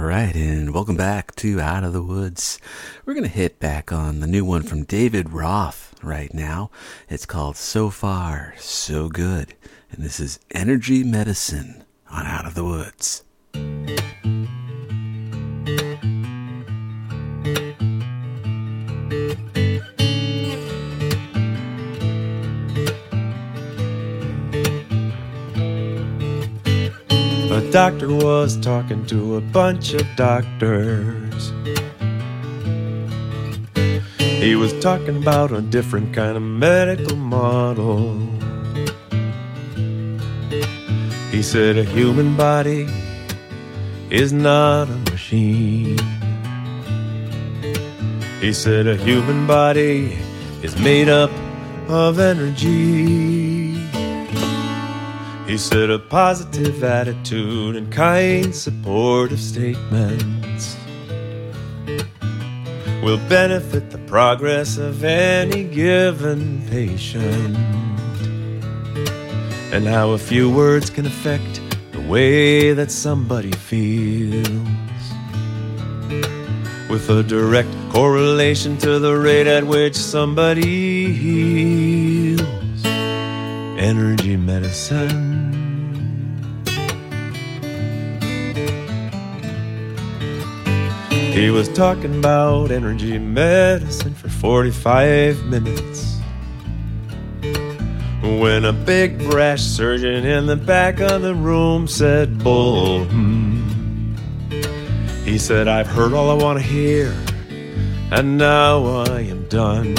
right, and welcome back to Out of the Woods. We're going to hit back on the new one from David Roth right now. It's called So Far, So Good. And this is Energy Medicine on Out of the Woods. A doctor was talking to a bunch of doctors. He was talking about a different kind of medical model. He said a human body is not a machine. He said a human body is made up of energy. He said a positive attitude and kind, supportive statements will benefit the progress of any given patient, and how a few words can affect the way that somebody feels, with a direct correlation to the rate at which somebody heals. Energy medicine. He was talking about energy medicine for 45 minutes when a big brash surgeon in the back of the room said, "Bull." He said, "I've heard all I want to hear, and now I am done.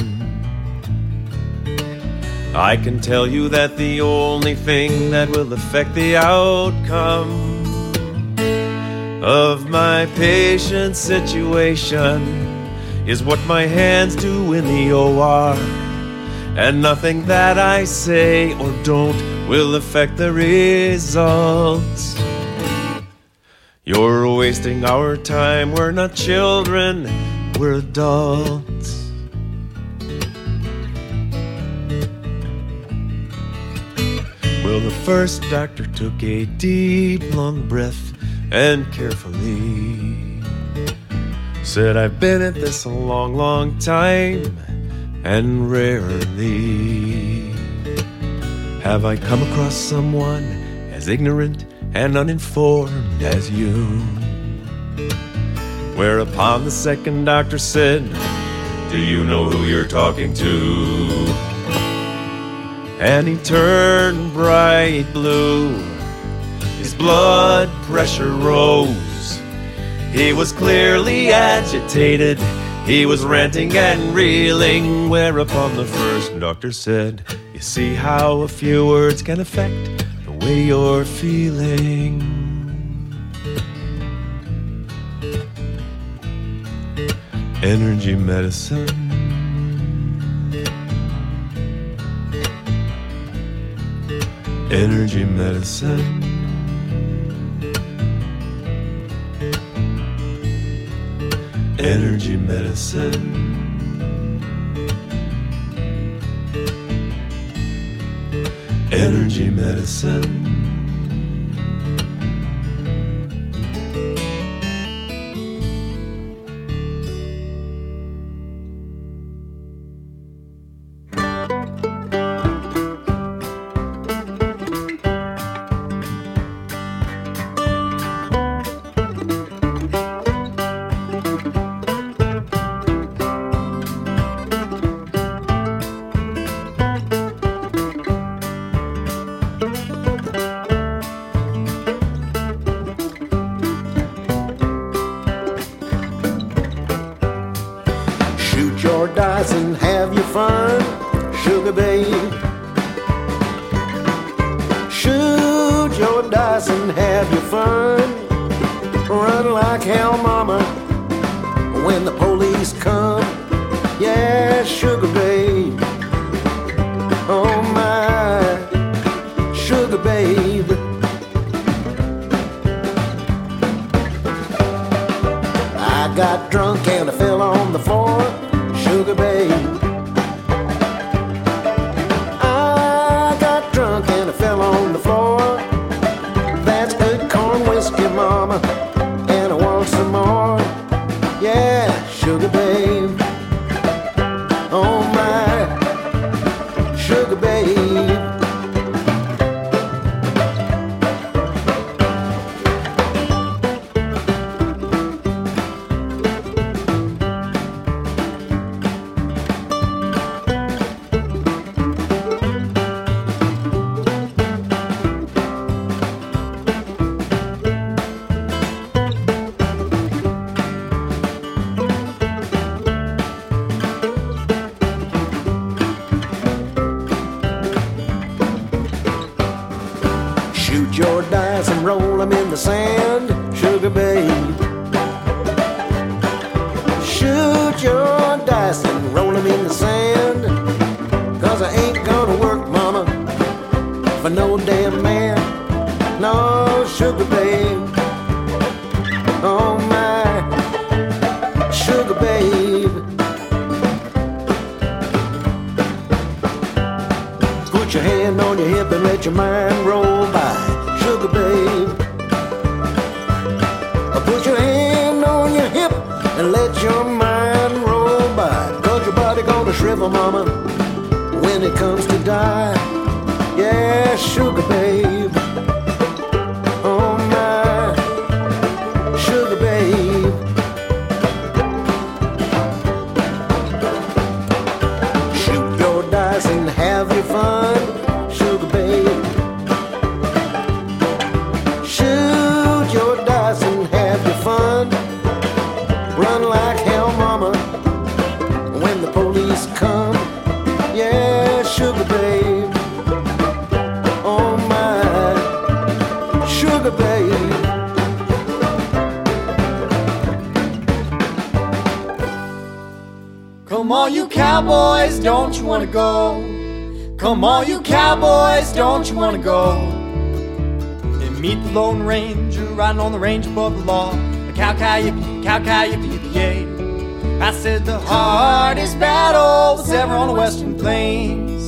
I can tell you that the only thing that will affect the outcome of my patient's situation is what my hands do in the OR, and nothing that I say or don't will affect the results. You're wasting our time. We're not children, we're adults." Well, the first doctor took a deep, long breath and carefully said, "I've been at this a long, long time, and rarely have I come across someone as ignorant and uninformed as you." Whereupon the second doctor said, "Do you know who you're talking to?" And he turned bright blue. His blood pressure rose. He was clearly agitated. He was ranting and reeling. Whereupon the first doctor said, "You see how a few words can affect the way you're feeling. Energy medicine. Energy medicine. Energy medicine. Energy medicine. And have your fun, sugar babe. Shoot your dice and have your fun. Run like hell, mama, when the police come. Yeah, sugar babe. Oh my, sugar babe. I got drunk and I fell on the floor. Sugar babe, I got drunk and I fell on the floor. That's good corn whiskey, mama, and I want some let your mind roll by. Sugar babe, put your hand on your hip and let your mind roll by. Cause your body gonna shrivel, mama, when it comes to die. Yeah, sugar babe, oh my, sugar babe. Shoot your dice and have your fun, sugar babe. Shoot your dice and have your fun. Run like hell, mama, when the police come. Yeah, sugar babe, oh my, sugar babe. Come on, you cowboys, don't you wanna go? Come on, you cowboys, don't you wanna go? And meet the Lone Ranger riding on the range above the law. A cow-cow yippee, cow-cow yippee, yippee, yay. I said the hardest battle was ever on the Western Plains.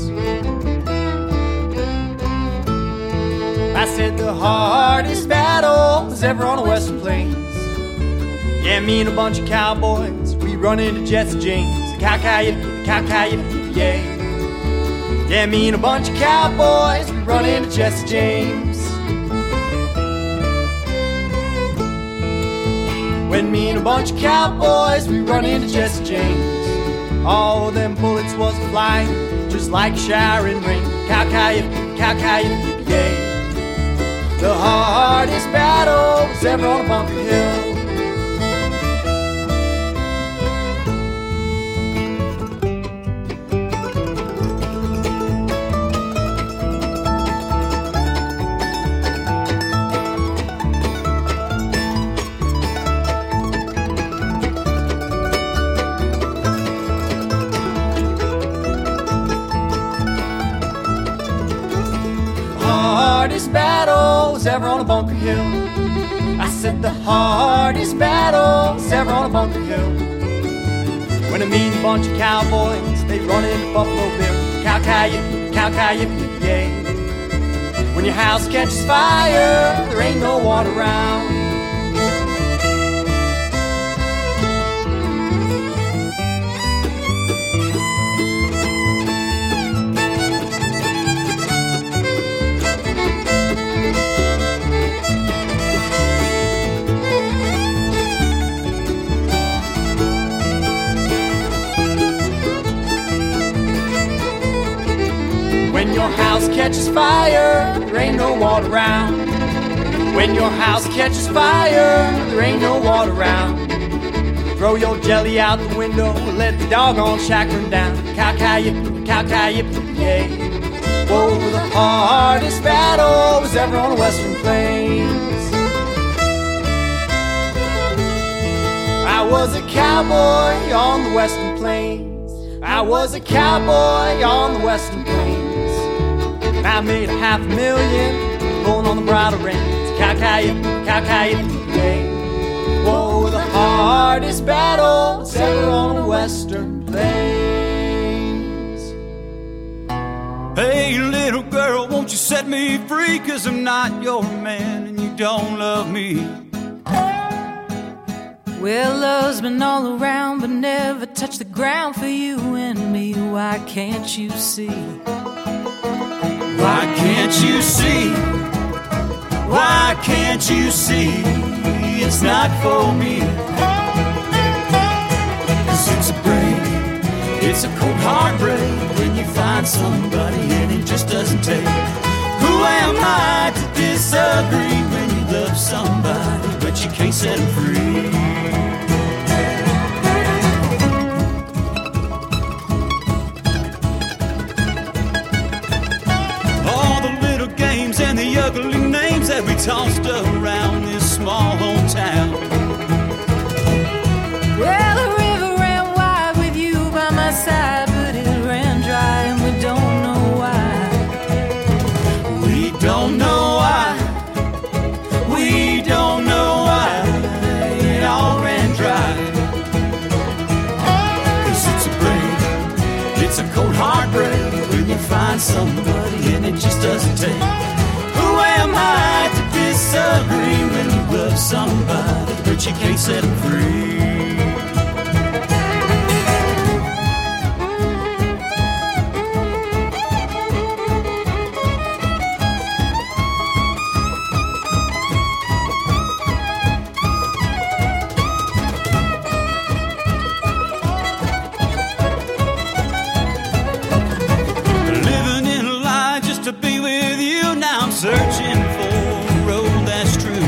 I said the hardest battle was ever on the Western Plains. Yeah, me and a bunch of cowboys, we run into Jesse James. Cow-cow yippee, cow-cow yippee, yay. Yeah, me and a bunch of cowboys, we run into Jesse James. When me and a bunch of cowboys, we run into Jesse James. All them bullets was flying, just like showering rain. Cow-cow yippee, cow-cow yippee, yay. The hardest battle was ever on a Bunker Hill. Hardest battle was ever on a Bunker Hill. I said the hardest battle was ever on a Bunker Hill. When I meet a bunch of cowboys, they run into Buffalo Bill. Cow-cow yippee, cow-cow yippee, yay. When your house catches fire, there ain't no water around. When your house catches fire, there ain't no water around. When your house catches fire, there ain't no water around. Throw your jelly out the window, let the doggone shack burn down. Cow-cow yippee, cow-cow yippee, yay. Whoa, the hardest battle was ever on the Western Plains. I was a cowboy on the Western Plains. I was a cowboy on the Western Plains. I made $500,000 going on the bridle reins. Cow-cow yippee, cow-cow yippee, yay. Whoa, the hardest battle was ever on the Western Plains. Hey, little girl, won't you set me free? 'Cause I'm not your man and you don't love me. Well, love's been all around but never touched the ground for you and me. Why can't you see? Why can't you see? Why can't you see? It's not for me. 'Cause it's a break, it's a cold heartbreak when you find somebody and it just doesn't take. Who am I to disagree when you love somebody but you can't set them free? And the ugly names that we tossed around this small hometown. Well, the river ran wide with you by my side, but it ran dry and we don't know why. We don't know why. We don't know why. It all ran dry. 'Cause it's a break, it's a cold heartbreak when you find somebody and it just doesn't take. Who am I to disagree when you love somebody, but you can't set them free? Searching for a road that's true.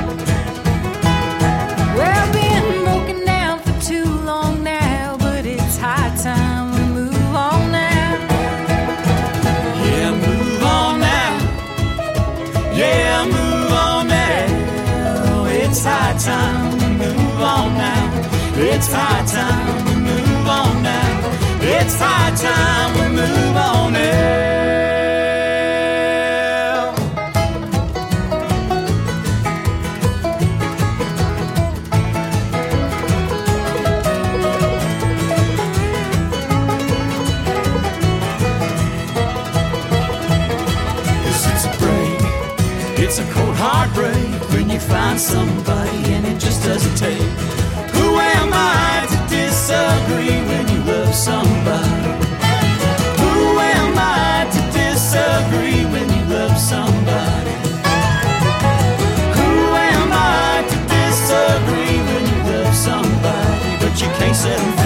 Well, been broken down for too long now, but it's high time we move on now. Yeah, move on now. Yeah, move on now. It's high time we move on now. It's high time we move on now. It's high time we move on now. It's a cold heartbreak when you find somebody and it just doesn't take. Who am I to disagree when you love somebody? Who am I to disagree when you love somebody? Who am I to disagree when you love somebody, but you can't set them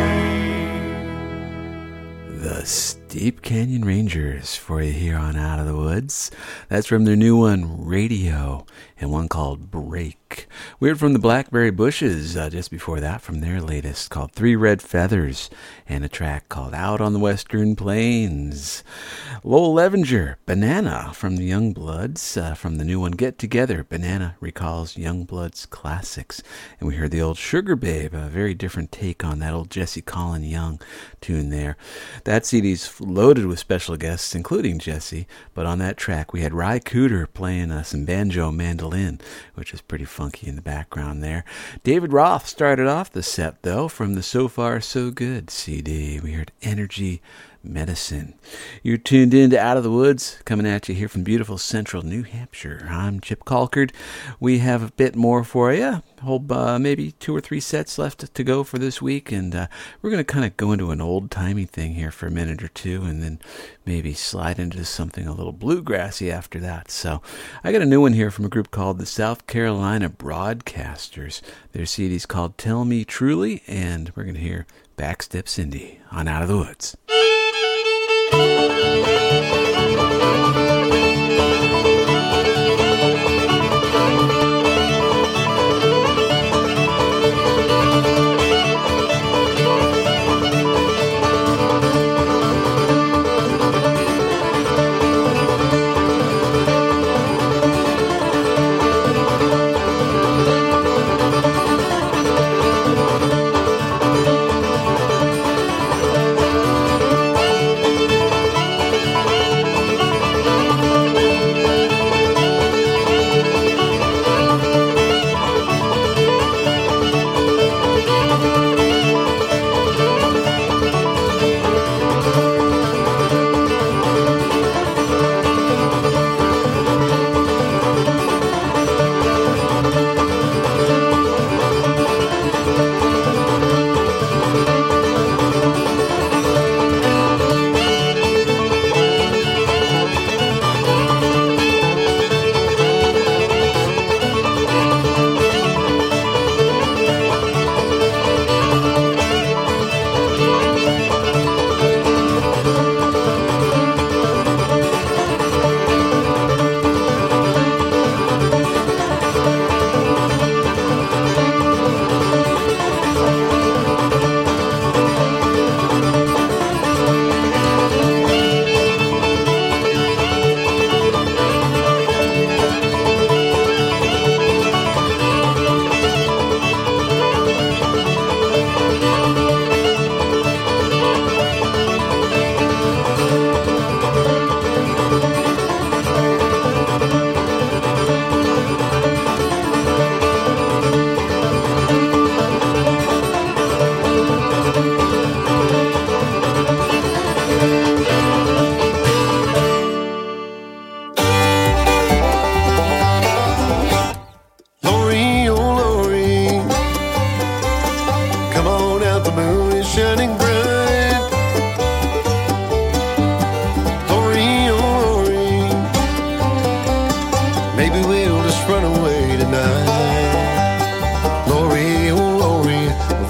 free? The Steep Canyon Rangers for you here on Out of the Woods. That's from their new one, Radio, and one called Break. We heard from the Blackberry Bushes just before that from their latest called Three Red Feathers, and a track called Out on the Western Plains. Lowell Levenger, Banana from the Youngbloods, from the new one Get Together. Banana recalls Youngbloods classics. And we heard the old Sugar Babe, a very different take on that old Jesse Colin Young tune there. That CD's loaded with special guests, including Jesse, but on that track we had Ry Cooder playing some banjo mandolin, which is pretty funky in the background there. David Roth started off the set, though, from the So Far So Good CD. We heard Energy Medicine. You're tuned in to Out of the Woods, coming at you here from beautiful central New Hampshire. I'm Chip Colkard. We have a bit more for you. Maybe 2 or 3 sets left to go for this week, and we're going to kind of go into an old-timey thing here for a minute or two, and then maybe slide into something a little bluegrassy after that. So I got a new one here from a group called the South Carolina Broadcasters. Their CD's called Tell Me Truly, and we're going to hear Backstep Cindy on Out of the Woods.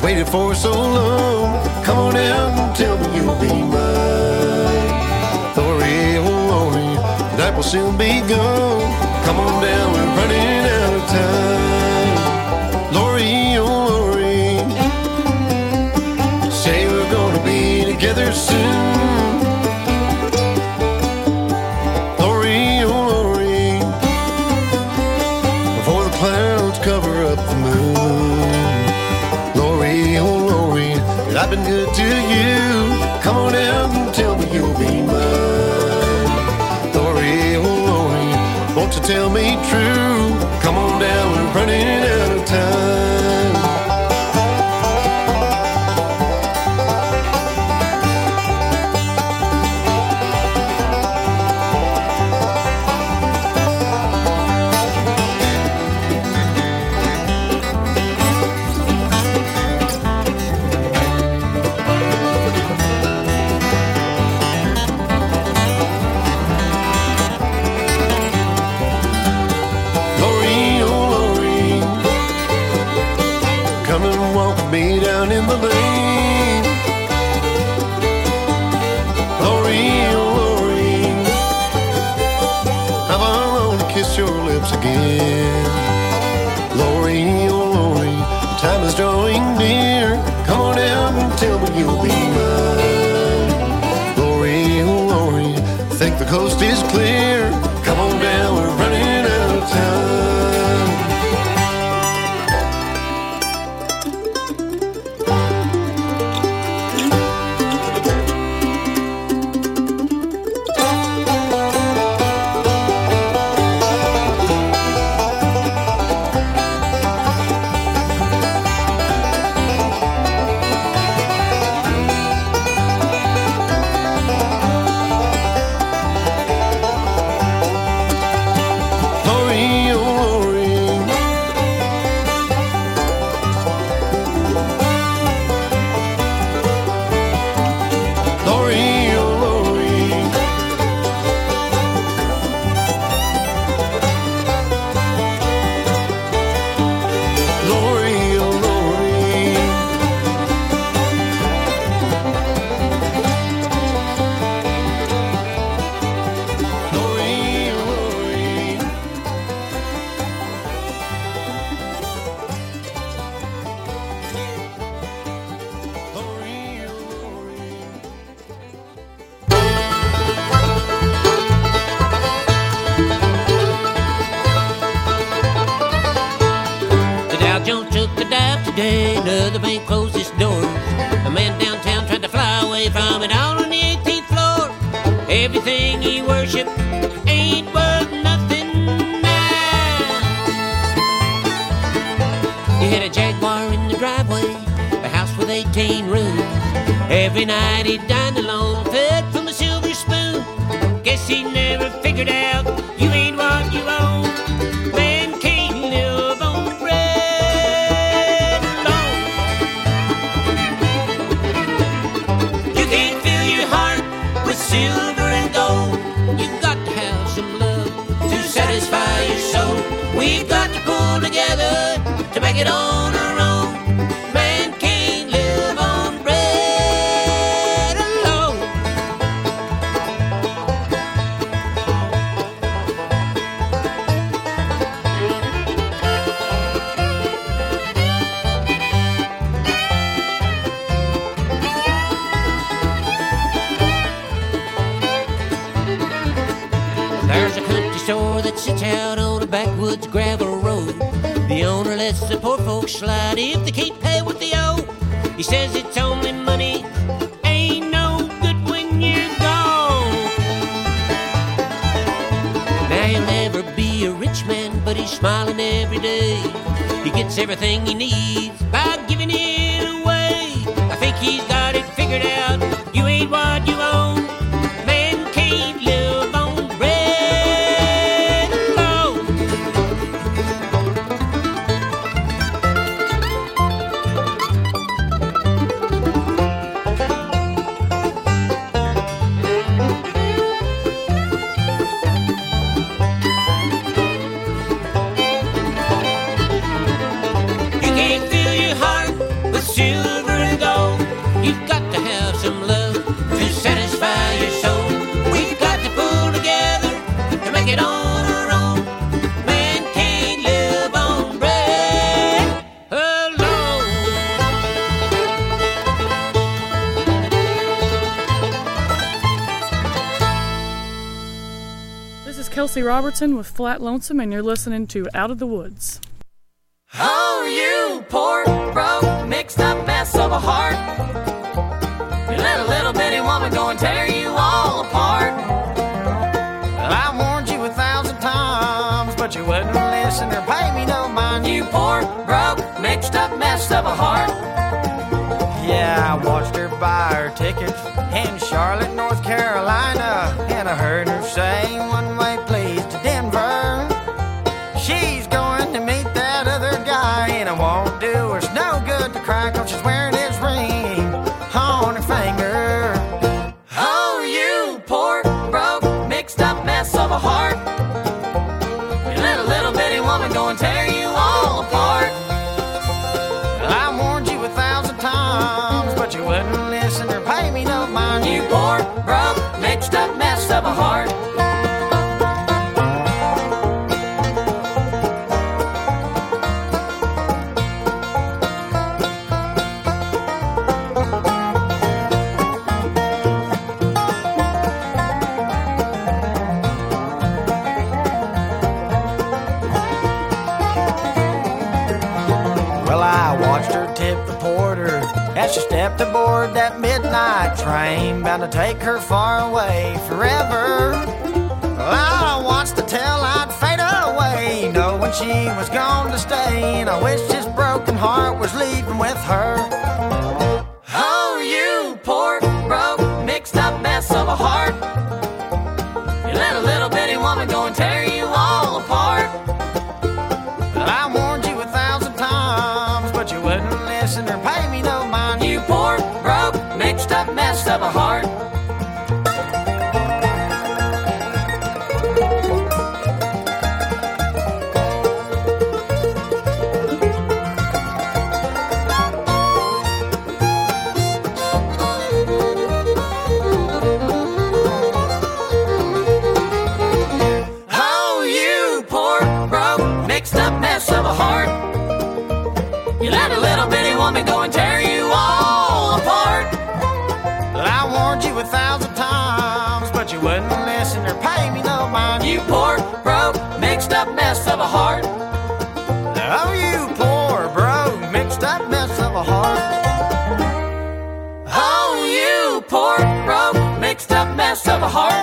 waited for so long. Come on down and tell me you'll be mine. Lori, oh Lori, that will soon be gone. Come on down, we're running out of time. Lori, oh Lori, say we're gonna be together soon. Lori, oh Lori, before the clouds cover up the moon. Lori, oh Lori, I've been good to you. Come on down and tell me you'll be mine. Lori, oh Lori, won't you tell me true? Come on down, we're running out of time. Me down in the lane. Lori, oh Lori, I want to kiss your lips again. Lori, oh Lori, time is drawing near. Come on down and tell me you'll be mine. Lori, oh Lori, think the coast is clear. Come on down, we're running out of time. Another bank closed its doors. A man downtown tried to fly away from it all on the 18th floor. Everything he worshipped ain't worth nothing now. He had a Jaguar in the driveway, a house with 18 rooms. Every night he dined alone, fed from a silver spoon. Guess he never figured out you ain't what you own. Man can't live on bread alone. You can't fill your heart with silver and gold. You've got to have some love to satisfy your soul. We've got to pull together to make it on our own. Man can't live on bread alone. There's a country store that sits out on a backwoods gravel road. The owner lets the poor folks slide if they can't pay what they owe. He says it's only money, ain't no good when you're gone. Now he'll never be a rich man, but he's smiling every day. He gets everything he needs by giving it away. I think he's got it figured out. You ain't what you own. Man can't live on bread alone. You can't fill your heart with silver Kelsey Robertson with Flat Lonesome, and you're listening to Out of the Woods. Oh, you poor, broke, mixed up mess of a heart. You let a little bitty woman go and tear you all apart. Well, I warned you 1,000 times, but you wouldn't listen or pay me no mind. You poor, broke, mixed up mess of a heart. Yeah, I watched her buy her tickets in Charlotte, North Carolina, and I heard her say one-way please to Denver. She's going to meet that other guy, and it won't do her no good to cry, 'cause she's wearing his ring on her finger. Oh, you poor, broke, mixed up mess of a heart. You let a little bitty woman go and tear you all apart. Well, I warned you 1,000 times, but you wouldn't listen or pay me no mind. You poor, broke, mixed up mess of a heart. As she stepped aboard that midnight train, bound to take her far away forever. Well, I watched the tail light fade away, knowing she was going to stay, and I wished this broken heart was leaving with her. Oh, you poor, broke, mixed up mess of a heart. You let a little bitty woman go and tear you all apart. Well, I warned you 1,000 times, but you wouldn't listen or pay me no mind. You poor, broke, mixed up mess of a heart. Oh, you poor, broke, mixed up mess of a heart. You let a little bitty woman go and tear you all apart. Well, I warned you 1,000 times, but you wouldn't listen or pay me no mind. You poor, broke, mixed up mess of a heart. Oh, you poor, broke, mixed up mess of a heart. Oh, you poor, broke, mixed up mess of a heart.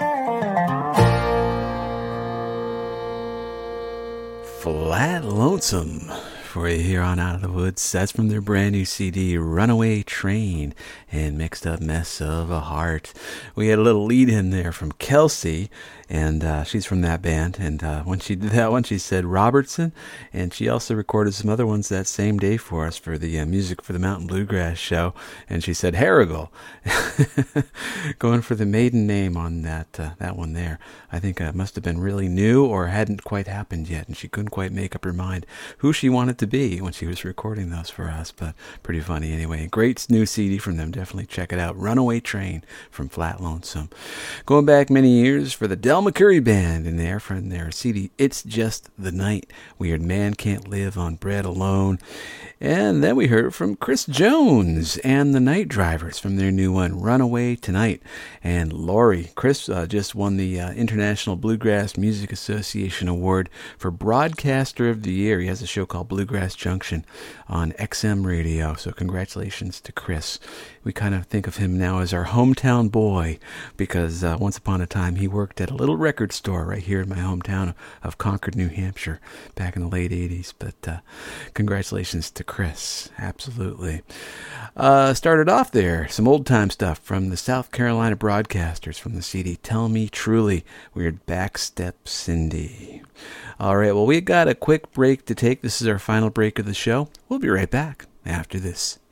Flat Lonesome for you here on Out of the Woods. That's from their brand new CD, Runaway Train and Mixed Up Mess of a Heart. We had a little lead in there from Kelsey, and she's from that band. And when she did that one, she said Robertson, and she also recorded some other ones that same day for us for the Music for the Mountain Bluegrass show. And she said Harrigal, going for the maiden name on that one there. I think it must have been really new or hadn't quite happened yet, and she couldn't quite make up her mind who she wanted to be when she was recording those for us. But pretty funny anyway. Great new CD from them. Definitely check it out. Runaway Train from Flat Lonesome. Going back many years for the Del McCoury Band in there from their CD, It's Just the Night. We heard Man Can't Live on Bread Alone. And then we heard from Chris Jones and the Night Drivers from their new one, Runaway Tonight. And Lori, Chris just won the International Bluegrass Music Association Award for Broadcaster of the Year. He has a show called Bluegrass Junction on XM Radio. So congratulations to Chris. We kind of think of him now as our hometown boy because once upon a time he worked at a little record store right here in my hometown of Concord, New Hampshire back in the late 80s. But congratulations to Chris. Absolutely. Started off there, some old-time stuff from the South Carolina Broadcasters from the CD Tell Me Truly. We heard Backstep Cindy. All right, well, we got a quick break to take. This is our final break of the show. We'll be right back after this.